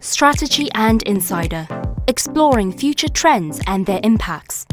Strategy and Insider, exploring future trends and their impacts.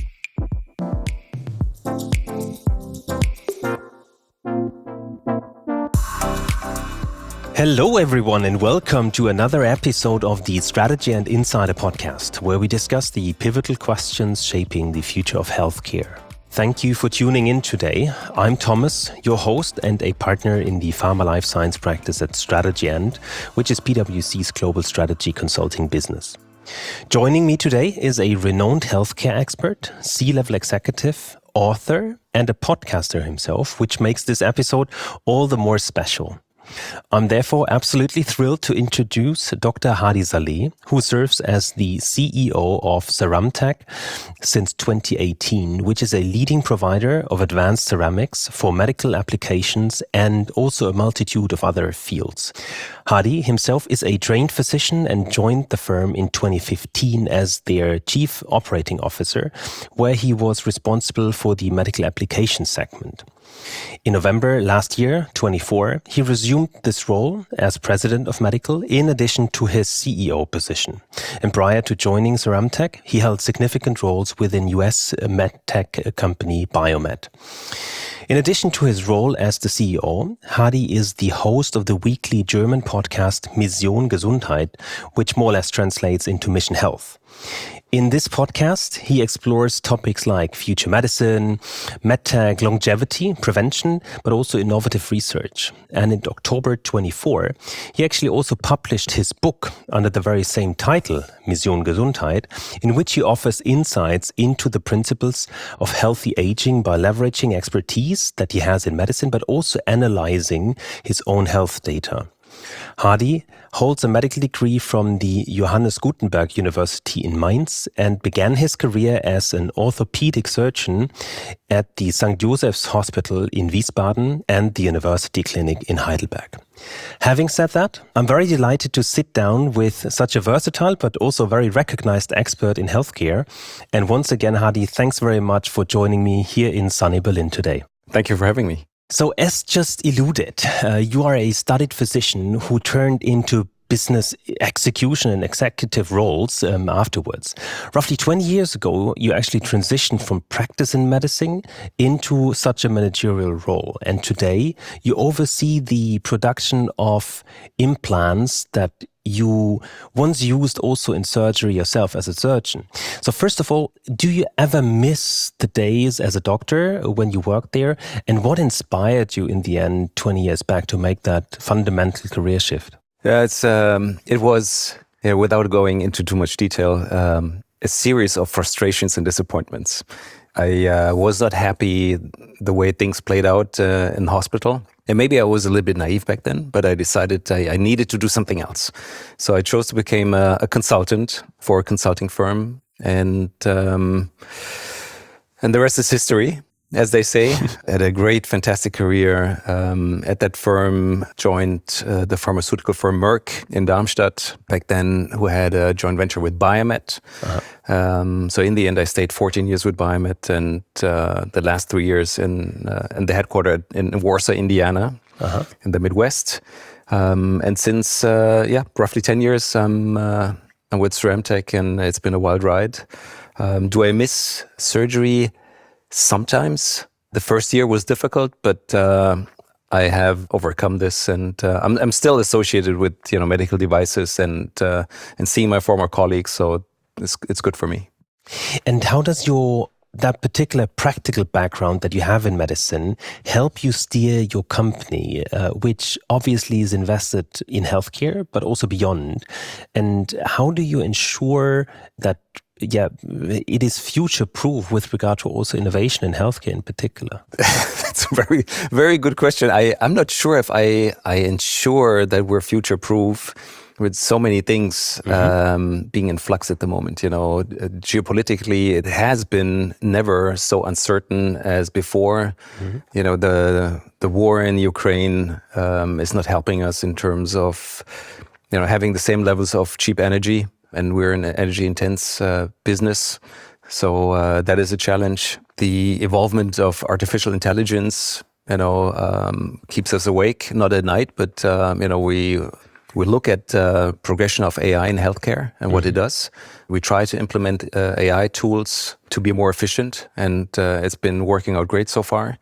Hello everyone and welcome to another episode of the Strategy and Insider podcast, where we discuss the pivotal questions shaping the future of healthcare. Thank you for tuning in today. I'm Thomas, your host and a partner in the Pharma Life Science practice at Strategy and, which is PwC's global strategy consulting business. Joining me today is a renowned healthcare expert, C-level executive, author, and a podcaster himself, which makes this episode all the more special. I'm therefore absolutely thrilled to introduce Dr. Hadi Saleh, who serves as the CEO of Ceramtec since 2018, which is a leading provider of advanced ceramics for medical applications and also a multitude of other fields. Hadi himself is a trained physician and joined the firm in 2015 as their chief operating officer, where he was responsible for the medical applications segment. In November last year, 24, he resumed this role as president of medical in addition to his CEO position. And prior to joining Ceramtec, he held significant roles within US medtech company Biomet. In addition to his role as the CEO, Hadi is the host of the weekly German podcast Mission Gesundheit, which more or less translates into Mission Health. In this podcast, he explores topics like future medicine, medtech, longevity, prevention, but also innovative research. And in October 24, he actually also published his book under the very same title, Mission Gesundheit, in which he offers insights into the principles of healthy aging by leveraging expertise that he has in medicine, but also analyzing his own health data. Hadi holds a medical degree from the Johannes Gutenberg University in Mainz and began his career as an orthopedic surgeon at the St. Joseph's Hospital in Wiesbaden and the University Clinic in Heidelberg. Having said that, I'm very delighted to sit down with such a versatile but also very recognized expert in healthcare. And once again, Hadi, thanks very much for joining me here in sunny Berlin today. Thank you for having me. So as just alluded, you are a studied physician who turned into business execution and executive roles afterwards. Roughly 20 years ago, you actually transitioned from practice in medicine into such a managerial role. And today, you oversee the production of implants that you once used also in surgery yourself as a surgeon. So first of all, do you ever miss the days as a doctor when you worked there? And what inspired you in the end 20 years back to make that fundamental career shift? Yeah, it was, without going into too much detail, a series of frustrations and disappointments. I was not happy the way things played out in the hospital. And maybe I was a little bit naive back then, but I decided I needed to do something else. So I chose to become a consultant for a consulting firm. And the rest is history, as they say. Had a great, fantastic career at that firm, joined the pharmaceutical firm Merck in Darmstadt back then, who had a joint venture with Biomet. So in the end, I stayed 14 years with Biomet and the last 3 years in the headquarters in Warsaw, Indiana, in the Midwest. And since, roughly 10 years, I'm with Ceramtec, and it's been a wild ride. Do I miss surgery? Sometimes. The first year was difficult, but I have overcome this, and I'm still associated with medical devices and seeing my former colleagues. So it's good for me. And how does that particular practical background that you have in medicine help you steer your company, which obviously is invested in healthcare, but also beyond? And how do you ensure that it is future-proof with regard to also innovation in healthcare in particular? That's a very, very good question. I'm not sure if I ensure that we're future-proof with so many things being in flux at the moment. Geopolitically, it has been never so uncertain as before. The war in Ukraine is not helping us in terms of having the same levels of cheap energy. And we're in an energy-intense business, so that is a challenge. The evolvement of artificial intelligence, keeps us awake, not at night, but we We look at progression of AI in healthcare and what it does. We try to implement AI tools to be more efficient, and it's been working out great so far.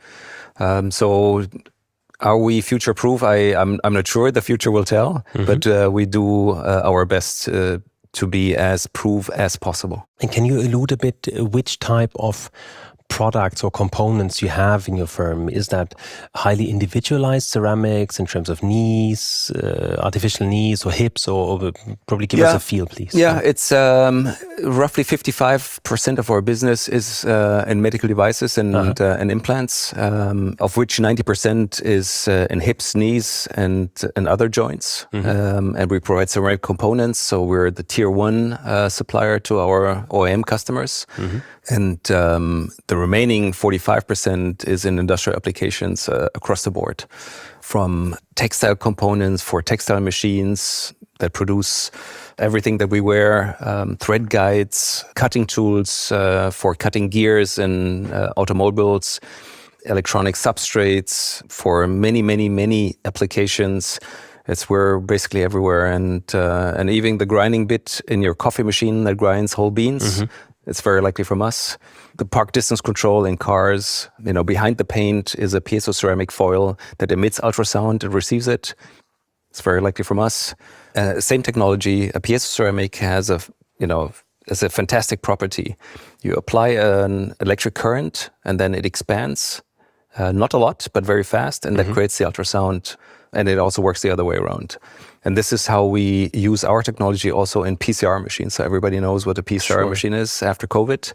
So are we future-proof? I'm not sure. The future will tell, but we do our best to be as proof as possible. And can you allude a bit which type of products or components you have in your firm? Is that highly individualized ceramics in terms of knees, artificial knees or hips, or probably give us a feel, please? Yeah, it's roughly 55% of our business is in medical devices and implants, of which 90% is in hips, knees, and other joints. And we provide ceramic components, so we're the tier 1 supplier to our OEM customers. And the remaining 45% is in industrial applications across the board, from textile components for textile machines that produce everything that we wear, thread guides, cutting tools for cutting gears in automobiles, electronic substrates for many applications. We're basically everywhere, and even the grinding bit in your coffee machine that grinds whole beans. It's very likely from us. The park distance control in cars, behind the paint is a piezo ceramic foil that emits ultrasound and receives it. It's very likely from us. Same technology, a piezo ceramic has a fantastic property. You apply an electric current and then it expands, not a lot, but very fast, and that creates the ultrasound. And it also works the other way around. And this is how we use our technology also in PCR machines. So everybody knows what a PCR machine is after COVID.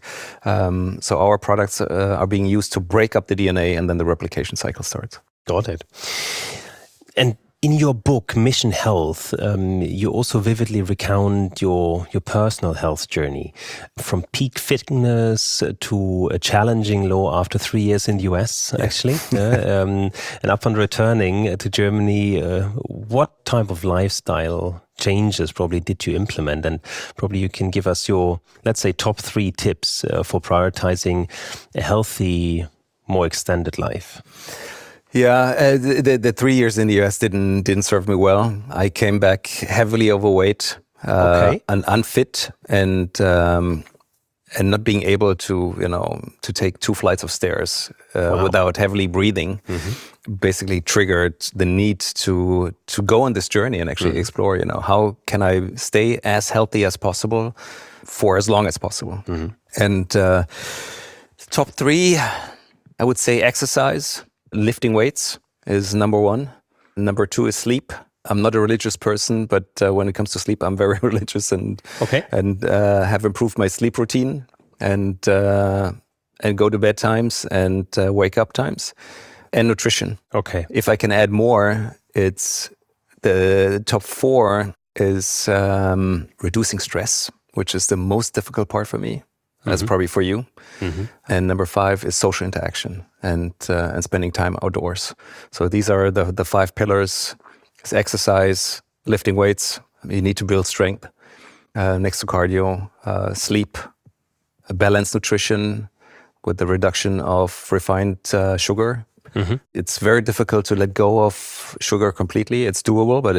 So our products are being used to break up the DNA, and then the replication cycle starts. Got it. And in your book, Mission Health, you also vividly recount your personal health journey, from peak fitness to a challenging low after 3 years in the US, actually. And upon returning to Germany, what type of lifestyle changes probably did you implement? And probably you can give us your, let's say, top 3 tips for prioritizing a healthy, more extended life. Yeah, the 3 years in the US didn't serve me well. I came back heavily overweight, and unfit, and not being able to take 2 flights of stairs without heavily breathing. Basically triggered the need to go on this journey and actually explore. How can I stay as healthy as possible for as long as possible? And top 3, I would say exercise. Lifting weights is number 1. Number 2 is sleep. I'm not a religious person, but when it comes to sleep, I'm very religious and have improved my sleep routine and go to bed times and wake up times, and nutrition. Okay. If I can add more, it's the top 4 is reducing stress, which is the most difficult part for me. That's probably for you. And number 5 is social interaction and spending time outdoors. So these are the 5 pillars. It's exercise, lifting weights. You need to build strength next to cardio, sleep, balanced nutrition with the reduction of refined sugar. It's very difficult to let go of sugar completely. It's doable, but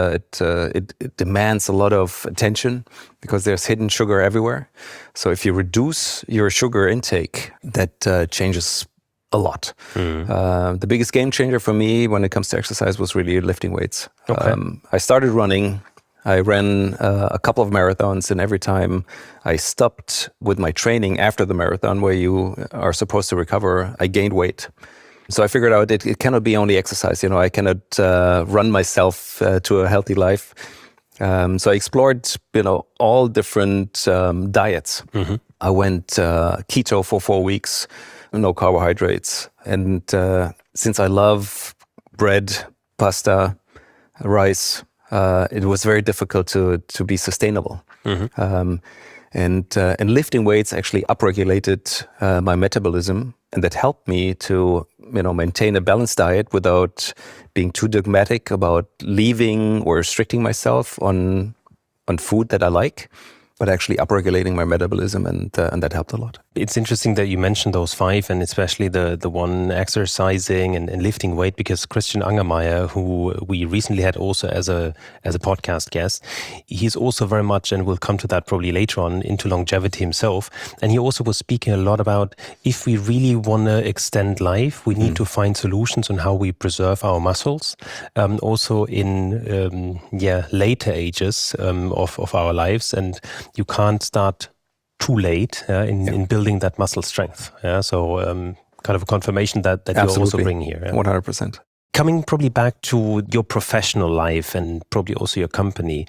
it demands a lot of attention because there's hidden sugar everywhere. So if you reduce your sugar intake, that changes a lot. The biggest game changer for me when it comes to exercise was really lifting weights. I started running. I ran a couple of marathons, and every time I stopped with my training after the marathon, where you are supposed to recover, I gained weight. So I figured out it cannot be only exercise. I cannot run myself to a healthy life. So I explored, all different diets. I went keto for 4 weeks, no carbohydrates. And since I love bread, pasta, rice, it was very difficult to be sustainable. And lifting weights actually upregulated my metabolism, and that helped me to maintain a balanced diet without being too dogmatic about leaving or restricting myself on food that I like, but actually upregulating my metabolism, and that helped a lot. It's interesting that you mentioned those 5, and especially the one exercising and lifting weight, because Christian Angermayer, who we recently had also as a podcast guest, he's also very much, and we'll come to that probably later on, into longevity himself. And he also was speaking a lot about if we really want to extend life, we need to find solutions on how we preserve our muscles, also in later ages of our lives, and you can't start too late in building that muscle strength. So kind of a confirmation that you also bring here. 100%. Coming probably back to your professional life and probably also your company,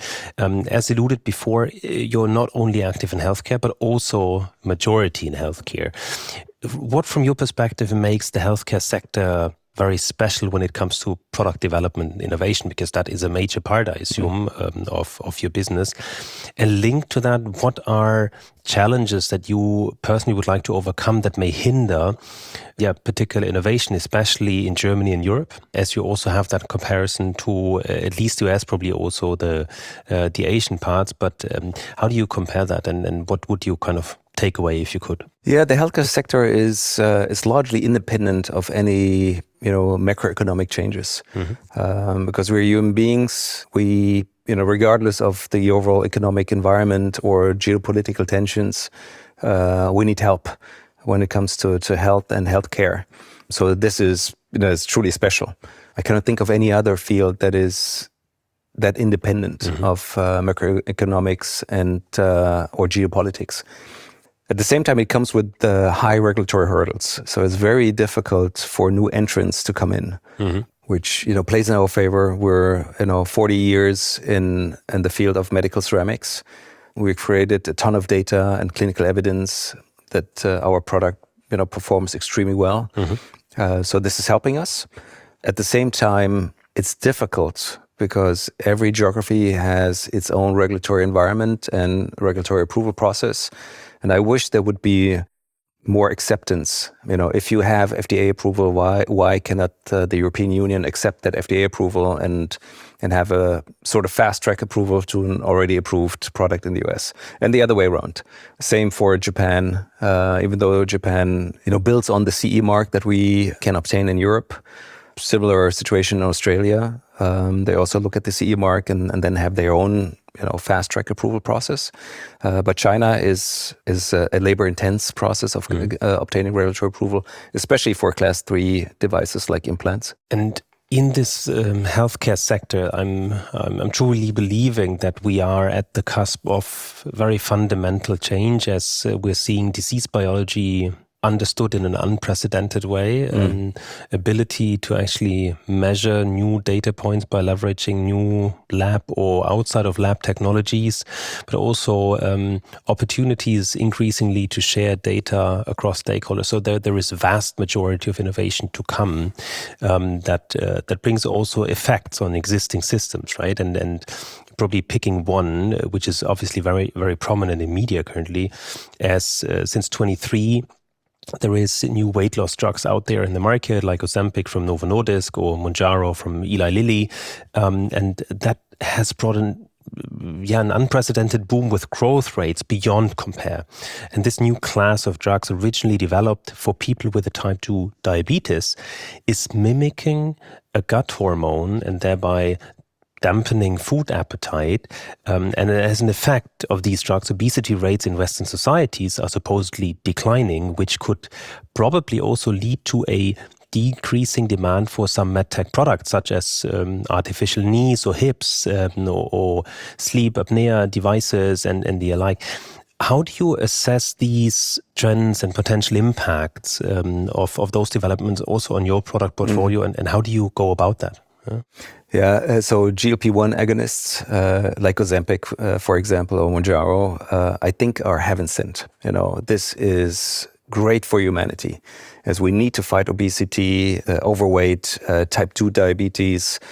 as alluded before, you're not only active in healthcare, but also majority in healthcare. What, from your perspective, makes the healthcare sector very special when it comes to product development and innovation, because that is a major part, I assume, of your business. And linked to that, what are challenges that you personally would like to overcome that may hinder particular innovation, especially in Germany and Europe, as you also have that comparison to at least US, probably also the Asian parts. But how do you compare that, and what would you kind of take away if you could? Yeah, the healthcare sector is largely independent of any macroeconomic changes, because we're human beings. We regardless of the overall economic environment or geopolitical tensions, we need help when it comes to health and healthcare. So this is it's truly special. I cannot think of any other field that is that independent of macroeconomics and or geopolitics. At the same time, it comes with high regulatory hurdles. So it's very difficult for new entrants to come in, which plays in our favor. We're 40 years in the field of medical ceramics. We've created a ton of data and clinical evidence that our product performs extremely well. So this is helping us. At the same time, it's difficult because every geography has its own regulatory environment and regulatory approval process. And I wish there would be more acceptance. If you have FDA approval, why cannot the European Union accept that FDA approval and have a sort of fast track approval to an already approved product in the US? And the other way around. Same for Japan. Even though Japan builds on the CE mark that we can obtain in Europe. Similar situation in Australia. They also look at the CE mark and then have their own fast track approval process. But China is a labor-intense process of obtaining regulatory approval, especially for class 3 devices like implants. And in this healthcare sector, I'm truly believing that we are at the cusp of very fundamental change, as we're seeing disease biology understood in an unprecedented way, ability to actually measure new data points by leveraging new lab or outside of lab technologies, but also opportunities increasingly to share data across stakeholders. So there is a vast majority of innovation to come that brings also effects on existing systems, right? And probably picking one, which is obviously very, very prominent in media currently, as since 23, there is new weight loss drugs out there in the market, like Ozempic from Novo Nordisk or Mounjaro from Eli Lilly, and that has brought an unprecedented boom with growth rates beyond compare. And this new class of drugs, originally developed for people with a type 2 diabetes, is mimicking a gut hormone and thereby dampening food appetite, and as an effect of these drugs, obesity rates in Western societies are supposedly declining, which could probably also lead to a decreasing demand for some medtech products, such as artificial knees or hips, or sleep apnea devices and the like. How do you assess these trends and potential impacts of those developments also on your product portfolio, and how do you go about that? So GLP-1 agonists like Ozempic, for example, or Mounjaro, I think are heaven sent. This is great for humanity, as we need to fight obesity, overweight, type 2 diabetes.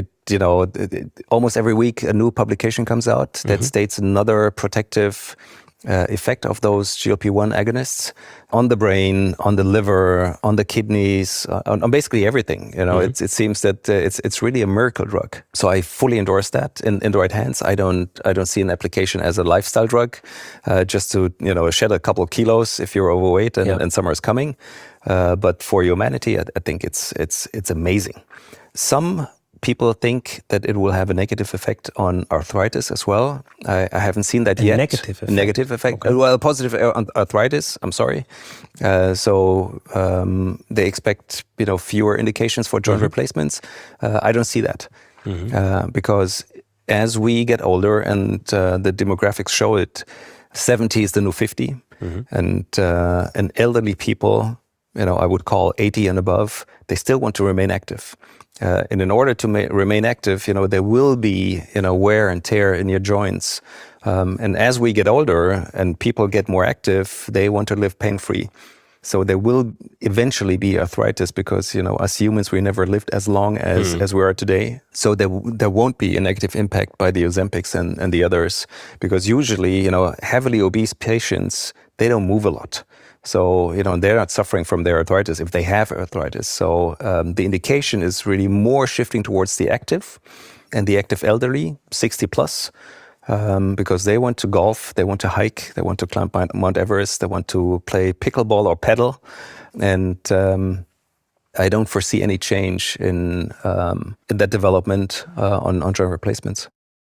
Almost every week a new publication comes out that states another protective effect of those GLP-1 agonists on the brain, on the liver, on the kidneys, on basically everything. It seems that it's really a miracle drug. So I fully endorse that in the right hands. I don't see an application as a lifestyle drug, just to shed a couple of kilos if you're overweight and summer is coming. But for humanity, I think it's amazing. Some people think that it will have a negative effect on arthritis as well. I haven't seen that yet. Negative effect? Okay. Well, positive on arthritis, I'm sorry. So they expect fewer indications for joint replacements. I don't see that. Because as we get older, and the demographics show it, 70 is the new 50. And elderly people, I would call 80 and above, they still want to remain active. And in order to remain active, there will be, wear and tear in your joints. And as we get older and people get more active, they want to live pain-free. So there will eventually be arthritis because, as humans, we never lived as long as we are today. So there won't be a negative impact by the Ozempics and the others, because usually, heavily obese patients, they don't move a lot. So, they're not suffering from their arthritis if they have arthritis. So the indication is really more shifting towards the active and the active elderly, 60 plus, because they want to golf, they want to hike, they want to climb Mount Everest, they want to play pickleball or paddle. And I don't foresee any change in that development on joint replacements.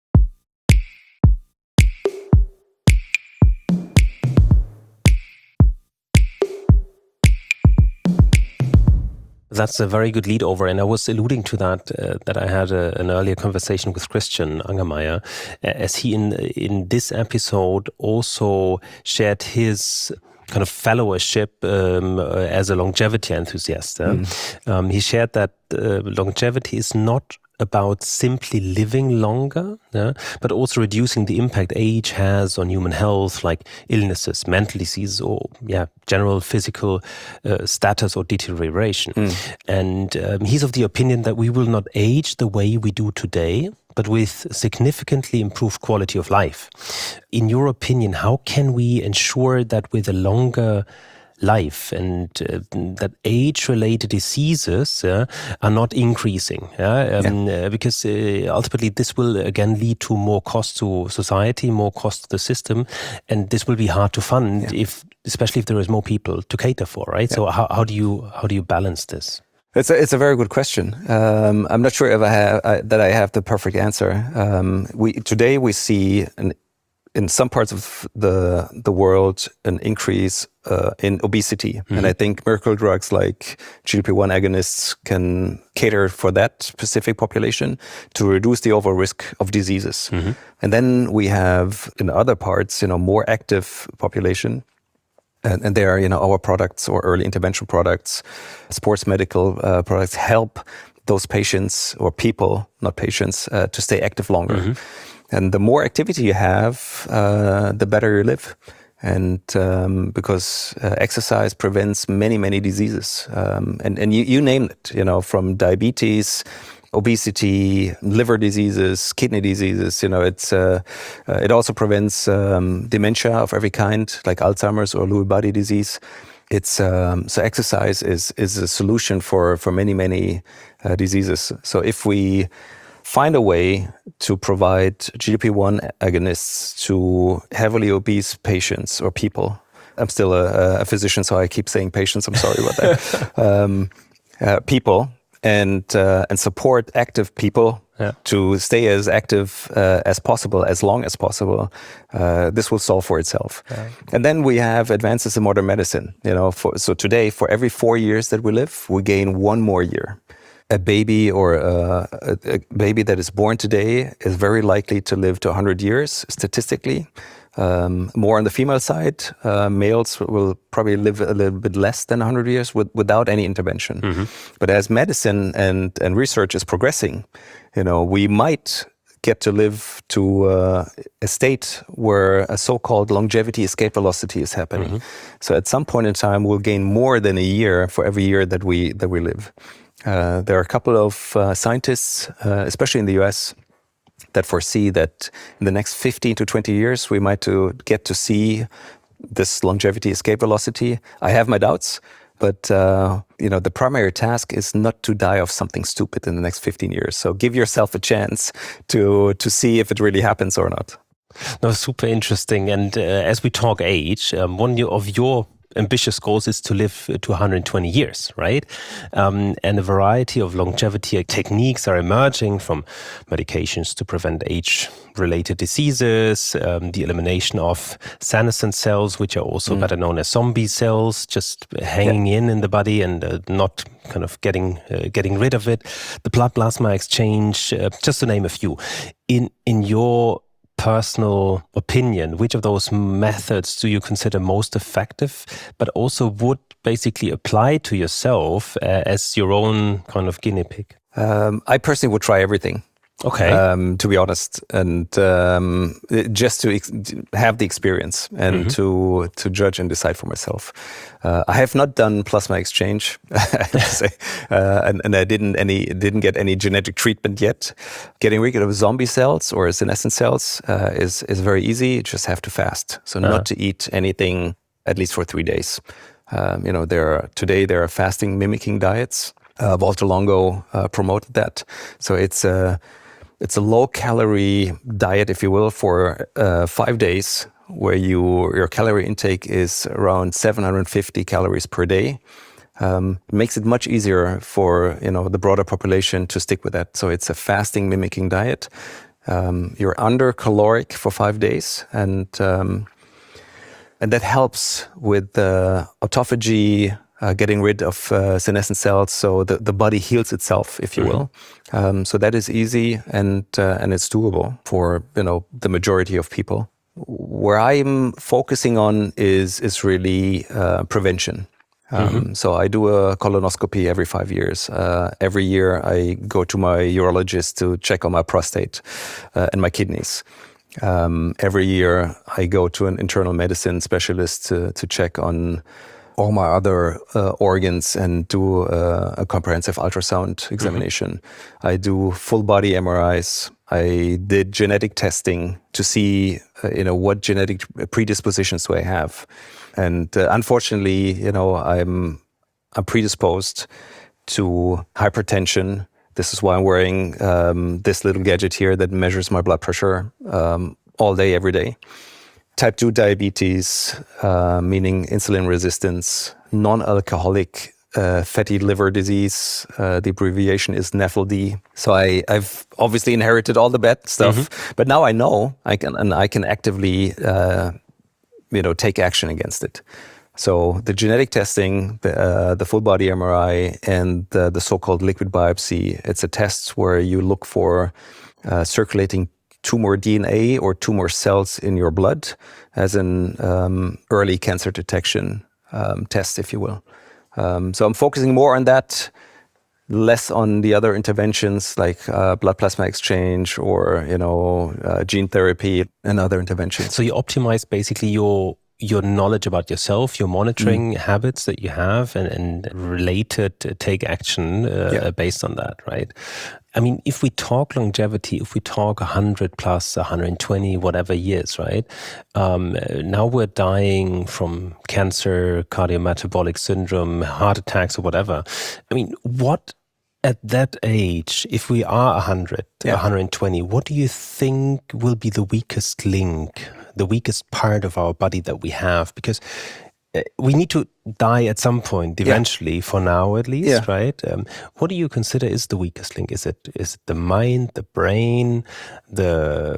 That's a very good lead over, and I was alluding to that I had an earlier conversation with Christian Angermayer, as he in this episode also shared his kind of fellowship as a longevity enthusiast. He shared that longevity is not about simply living longer, but also reducing the impact age has on human health, like illnesses, mental diseases, or general physical status or deterioration. And he's of the opinion that we will not age the way we do today, but with significantly improved quality of life. In your opinion, how can we ensure that with a longer life and that age-related diseases are not increasing? Because ultimately this will again lead to more cost to society, more cost to the system, and this will be hard to fund especially if there is more people to cater for, right? So how do you balance this? It's a very good question. I'm not sure if I have the perfect answer. Today we see in some parts of the world an increase in obesity, and I think miracle drugs like GLP-1 agonists can cater for that specific population to reduce the overall risk of diseases. And then we have in other parts, more active population. And there, our products or early intervention products, sports medical products help those patients or people, not patients, to stay active longer. And the more activity you have, the better you live. And because exercise prevents many, many diseases. And you name it, from diabetes, obesity, liver diseases, kidney diseases. It also prevents dementia of every kind, like Alzheimer's or Lewy body disease. So exercise is a solution for many, many diseases. So if we find a way to provide GLP-1 agonists to heavily obese patients or people. I'm still a physician, so I keep saying patients. I'm sorry about that. People and support active people to stay as active as possible, as long as possible. This will solve for itself. And then we have advances in modern medicine. So today, for every 4 years that we live, we gain 1 more year. A baby or a baby that is born today is very likely to live to 100 years, statistically. More on the female side, males will probably live a little bit less than 100 years without any intervention. But as medicine and research is progressing, we might get to live to a state where a so-called longevity escape velocity is happening. So at some point in time, we'll gain more than a year for every year that we live. There are a couple of scientists, especially in the US, that foresee that in the next 15 to 20 years, we might get to see this longevity escape velocity. I have my doubts, but the primary task is not to die of something stupid in the next 15 years. So give yourself a chance to see if it really happens or not. No, super interesting. And as we talk age, one of your ambitious goals is to live to 120 years, right? And a variety of longevity techniques are emerging, from medications to prevent age-related diseases, the elimination of senescent cells, which are also better known as zombie cells, just hanging in the body and not kind of getting rid of it. The blood plasma exchange, just to name a few. In your personal opinion, which of those methods do you consider most effective, but also would basically apply to yourself as your own kind of guinea pig? I personally would try everything. Okay. To be honest, and just to have the experience and to judge and decide for myself. I have not done plasma exchange, I have to say, and I didn't get any genetic treatment yet. Getting rid of zombie cells or senescent cells is very easy. You just have to fast, so not to eat anything at least for 3 days. Today there are fasting mimicking diets. Walter Longo promoted that, so it's a low-calorie diet, if you will, for 5 days, where your calorie intake is around 750 calories per day. It makes it much easier for the broader population to stick with that. So it's a fasting mimicking diet. You're under caloric for 5 days, and that helps with the autophagy. Getting rid of senescent cells, so the body heals itself, if you will. So that is easy and it's doable for the majority of people. Where I'm focusing on is really prevention. So I do a colonoscopy every 5 years. Every year I go to my urologist to check on my prostate and my kidneys. Every year I go to an internal medicine specialist to check on all my other organs and do a comprehensive ultrasound examination. I do full body MRIs. I did genetic testing to see, what genetic predispositions do I have. And unfortunately, I'm predisposed to hypertension. This is why I'm wearing this little gadget here that measures my blood pressure all day, every day. Type 2 diabetes, meaning insulin resistance, non-alcoholic fatty liver disease. The abbreviation is NAFLD. So I've obviously inherited all the bad stuff, but now I know I can actively, take action against it. So the genetic testing, the full body MRI, and the so-called liquid biopsy, it's a test where you look for circulating tumor DNA or tumor cells in your blood as an early cancer detection test, if you will. So I'm focusing more on that, less on the other interventions like blood plasma exchange or gene therapy and other interventions. So you optimize basically your knowledge about yourself, your monitoring habits that you have, and related take action based on that, right? I mean, if we talk longevity, if we talk 100 plus, 120, whatever years, right? Now we're dying from cancer, cardiometabolic syndrome, heart attacks or whatever. I mean, what at that age, if we are 100, 120, what do you think will be the weakest link, the weakest part of our body that we have? Because we need to die at some point, eventually, for now at least, right? What do you consider is the weakest link? Is it the mind, the brain, the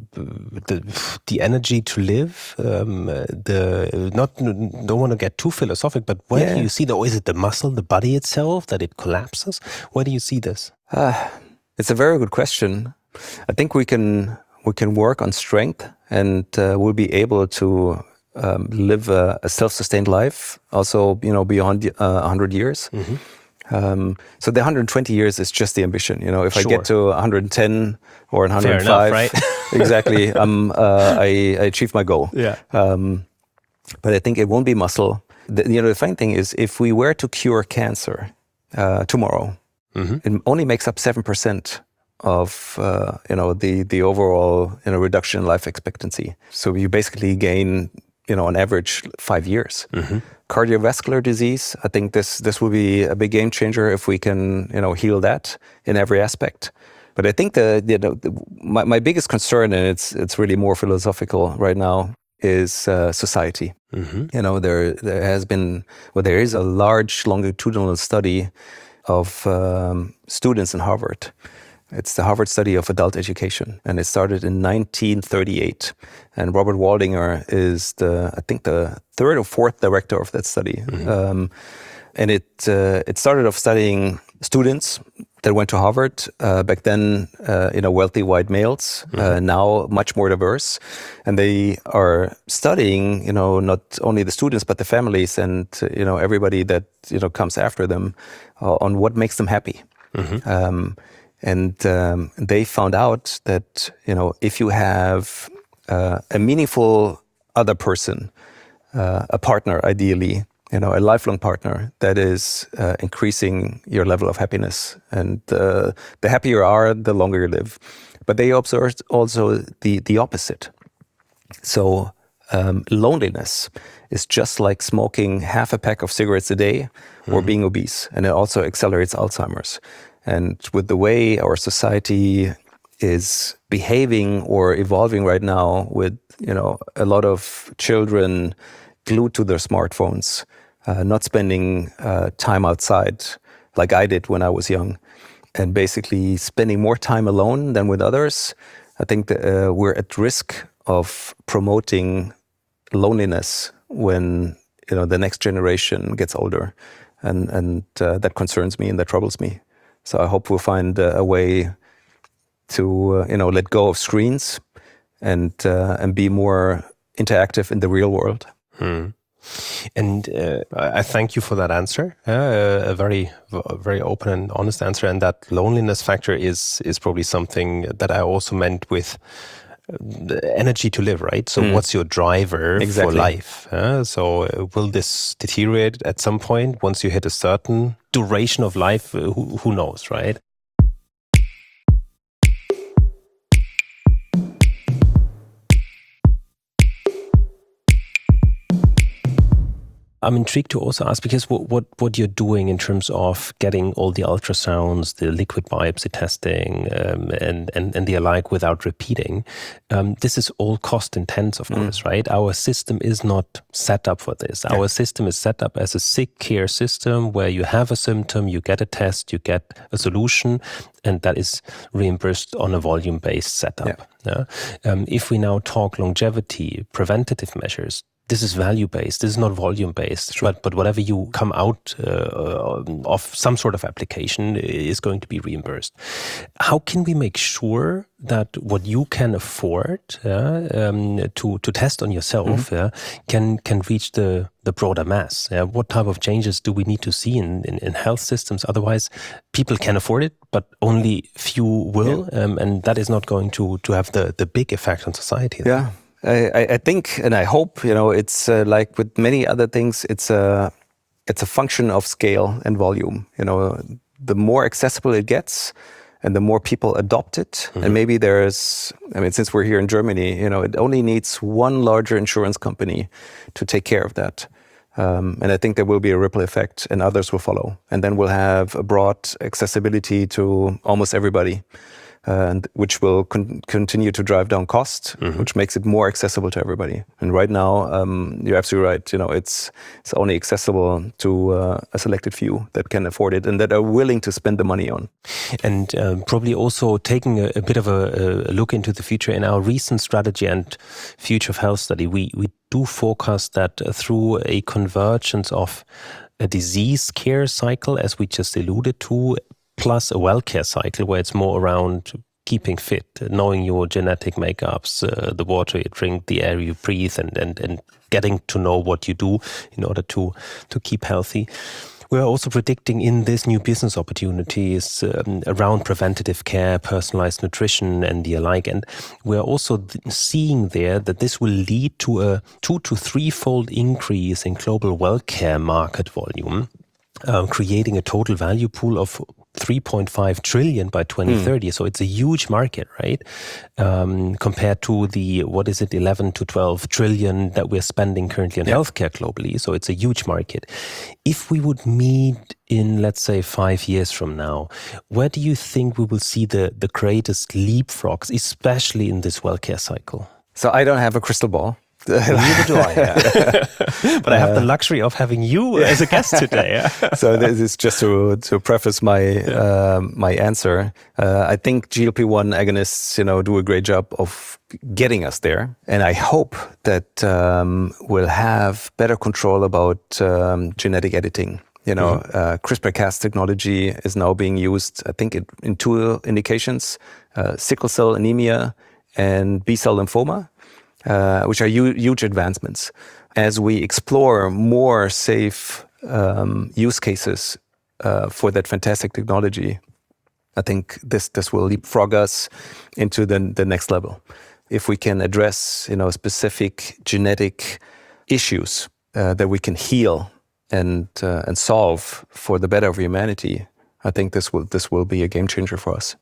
energy to live? Don't want to get too philosophic, but where do you see that? Or is it the muscle, the body itself, that it collapses? Where do you see this? It's a very good question. I think we can work on strength, and we'll be able to live a self-sustained life, also, beyond 100 years. So the 120 years is just the ambition. If I get to 110 or 105, enough, right? exactly, I achieved my goal. Yeah. But I think it won't be muscle. The funny thing is, if we were to cure cancer tomorrow, it only makes up 7% of the overall reduction in life expectancy. So you basically gain on average 5 years. Cardiovascular disease, I think this will be a big game changer if we can heal that in every aspect. But I think my biggest concern, and it's really more philosophical right now, is society. There is a large longitudinal study of students in Harvard. It's the Harvard study of adult education, and it started in 1938. And Robert Waldinger is the third or fourth director of that study. And it started off studying students that went to Harvard back then, wealthy white males, now much more diverse. And they are studying, not only the students, but the families and, everybody that, comes after them on what makes them happy. And they found out that, if you have a meaningful other person, a partner, ideally, a lifelong partner, that is increasing your level of happiness. And the happier you are, the longer you live. But they observed also the opposite. So loneliness is just like smoking half a pack of cigarettes a day or being obese. And it also accelerates Alzheimer's. And with the way our society is behaving or evolving right now, with a lot of children glued to their smartphones, not spending time outside like I did when I was young, and basically spending more time alone than with others, I think that we're at risk of promoting loneliness when the next generation gets older, and that concerns me and that troubles me. So I hope we'll find a way to let go of screens and be more interactive in the real world. And I thank you for that answer, a very, very open and honest answer. And that loneliness factor is probably something that I also meant with the energy to live, right? So what's your driver for life? So will this deteriorate at some point once you hit a certain duration of life? Who knows, right? I'm intrigued to also ask, because what you're doing in terms of getting all the ultrasounds, the liquid biopsy testing, and the alike without repeating, this is all cost intense, of course, right? Our system is not set up for this. Our system is set up as a sick care system where you have a symptom, you get a test, you get a solution, and that is reimbursed on a volume-based setup. If we now talk longevity, preventative measures, this is value-based, this is not volume-based, but whatever you come out of some sort of application is going to be reimbursed. How can we make sure that what you can afford to test on yourself can reach the broader mass? What type of changes do we need to see in health systems? Otherwise, people can afford it, but only few will, and that is not going to have the big effect on society. Yeah. I think, and I hope, it's like with many other things, it's a function of scale and volume. The more accessible it gets, and the more people adopt it, and maybe since we're here in Germany, it only needs one larger insurance company to take care of that. And I think there will be a ripple effect, and others will follow. And then we'll have a broad accessibility to almost everybody. And which will continue to drive down cost, which makes it more accessible to everybody. And right now, you're absolutely right. It's only accessible to a selected few that can afford it and that are willing to spend the money on. And probably also taking a bit of a look into the future. In our recent strategy and future of health study, we do forecast that through a convergence of a disease care cycle, as we just alluded to, plus a well-care cycle where it's more around keeping fit, knowing your genetic makeups, the water you drink, the air you breathe, and getting to know what you do in order to keep healthy. We're also predicting in this new business opportunities around preventative care, personalized nutrition, and the alike. And we're also seeing there that this will lead to a 2 to 3-fold increase in global well-care market volume, creating a total value pool of 3.5 trillion by 2030. So it's a huge market, right? Compared to the, 11 to 12 trillion that we're spending currently on healthcare globally. So it's a huge market. If we would meet in, let's say, 5 years from now, where do you think we will see the greatest leapfrogs, especially in this well-care cycle? So I don't have a crystal ball. Neither do I. But I have the luxury of having you as a guest today. So this is just to preface my my answer. I think GLP-1 agonists, do a great job of getting us there, and I hope that we'll have better control about genetic editing. CRISPR-Cas technology is now being used, I think, in 2 indications: sickle cell anemia and B-cell lymphoma. Which are huge advancements. As we explore more safe use cases for that fantastic technology, I think this will leapfrog us into the next level. If we can address specific genetic issues that we can heal and solve for the better of humanity, I think this will be a game changer for us.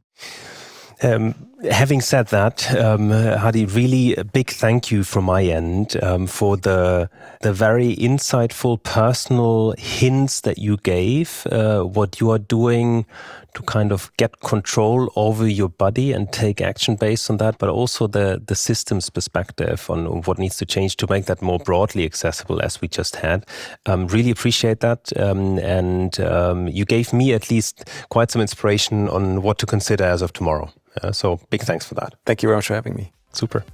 Having said that, Hadi, really a big thank you from my end for the very insightful personal hints that you gave, what you are doing to kind of get control over your body and take action based on that, but also the systems perspective on what needs to change to make that more broadly accessible, as we just had. Really appreciate that. And you gave me at least quite some inspiration on what to consider as of tomorrow. So big thanks for that. Thank you very much for having me. Super.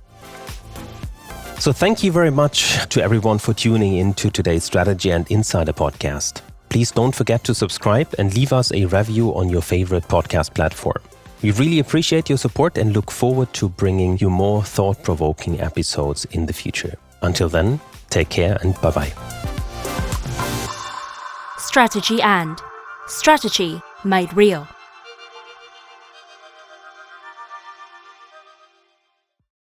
So thank you very much to everyone for tuning in to today's Strategy and Insider podcast. Please don't forget to subscribe and leave us a review on your favorite podcast platform. We really appreciate your support and look forward to bringing you more thought-provoking episodes in the future. Until then, take care and bye-bye. Strategy made real.